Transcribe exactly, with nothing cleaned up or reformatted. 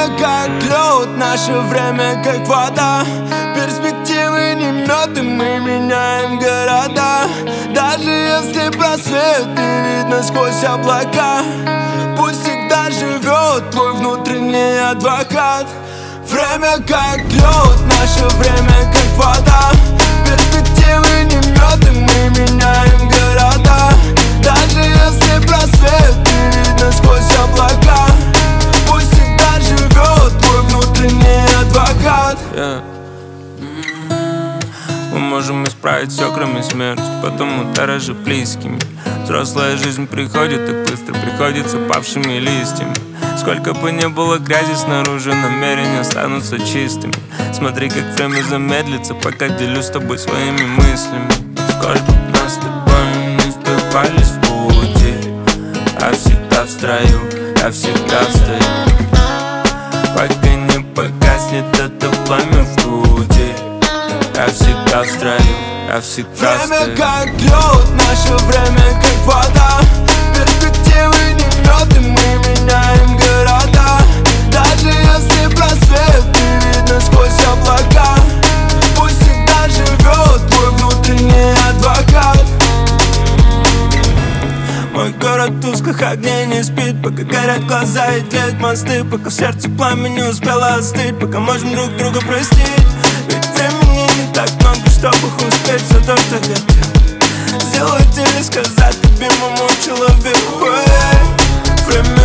как лед, наше время как вода. Перспективы не мед, и мы меняем города. Даже если просвет не видно сквозь облака, пусть всегда живет твой внутренний адвокат. Время как лед, наше время как вода. Перспективы не мед, и мы меняем города. Даже если просвет не видно сквозь облака, пусть всегда живет твой внутренний адвокат. yeah. Мы можем исправить все, кроме смерти, потому дороже близкими. Взрослая жизнь приходит и быстро приходится павшими листьями. Сколько бы ни было грязи снаружи, намерения останутся чистыми. Смотри, как время замедлится, пока делюсь с тобой своими мыслями. Сколько б нас с тобой не сбивались в пути, я всегда в строю, я всегда встаю, пока не погаснет это пламя в груди. Я всегда в строю, я всегда встаю. Время как лед, наше время как вода. Перспективы не мед, и мы меняем города. Даже если просвет не видно сквозь облака, пусть всегда живет твой внутренний адвокат. Мой город узких огней не спит, пока горят глаза и тлеют мосты, пока в сердце пламя не успело остыть, пока можем друг друга простить. Ведь времени не так много, чтобы успеть все то, что хотел сделать или сказать любимому человеку. Эй, время